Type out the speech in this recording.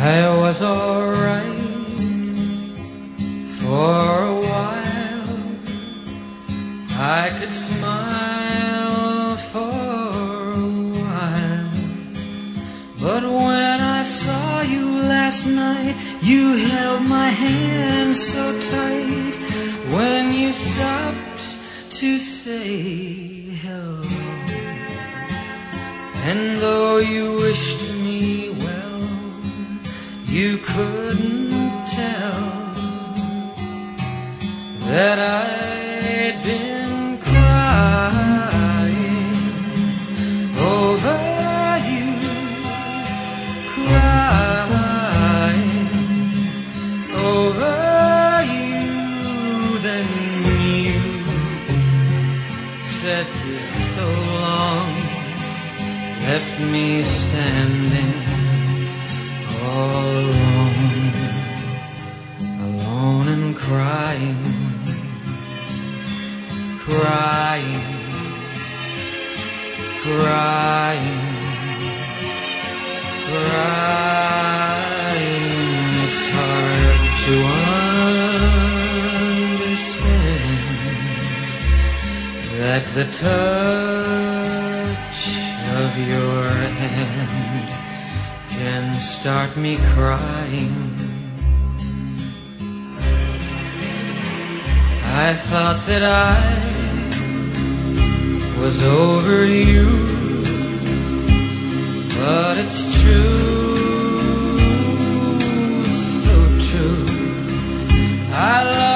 I was alright for a while. I could smile for a while. But when I saw you last night, you held my hand so tight. When you stopped to say hello, and though you wished me well, you couldn't tell that I'd been crying over you, crying over you. Then you said this so long, left me standing all alone, alone and crying, crying, crying, crying. It's hard to understand that the touch of your hand can start me crying. I thought that I was over you, but it's true, so true. I love